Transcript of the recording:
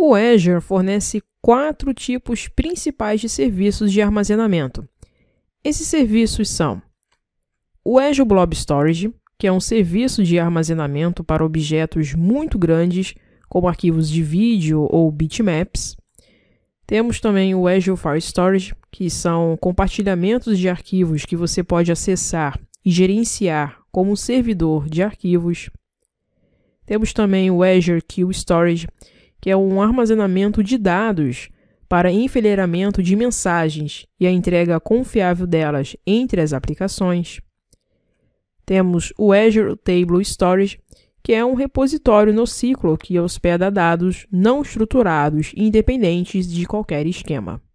O Azure fornece 4 tipos principais de serviços de armazenamento. Esses serviços são o Azure Blob Storage, que é um serviço de armazenamento para objetos muito grandes, como arquivos de vídeo ou bitmaps. Temos também o Azure File Storage, que são compartilhamentos de arquivos que você pode acessar e gerenciar como um servidor de arquivos. Temos também o Azure Queue Storage, que é um armazenamento de dados para enfileiramento de mensagens e a entrega confiável delas entre as aplicações. Temos o Azure Table Storage, que é um repositório NoSQL que hospeda dados não estruturados independentes de qualquer esquema.